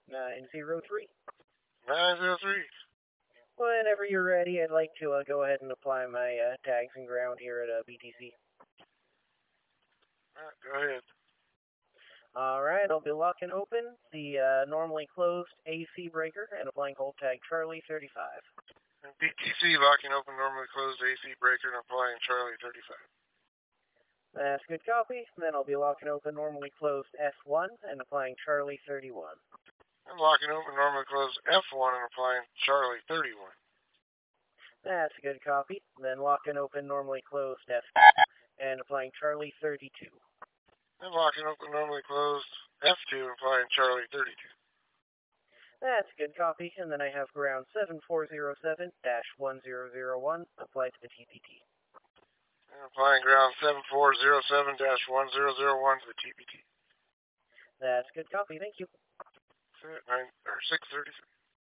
903. 903. Whenever you're ready, I'd like to go ahead and apply my tags and ground here at BTC. Alright, go ahead. Alright, I'll be locking open the normally closed AC breaker and applying hold tag Charlie 35. And BTC locking open normally closed AC breaker and applying Charlie 35. That's good copy. Then I'll be locking open normally closed F1 and applying Charlie 31. And locking open normally closed F1 and applying Charlie 31. That's a good copy. Then locking open normally closed F2 and applying Charlie 32. And locking open normally closed F2 and applying Charlie 32. That's a good copy. And then I have ground 7407-1001 applied to the TPT. And applying ground 7407-1001 to the TPT. That's good copy. Thank you. 636.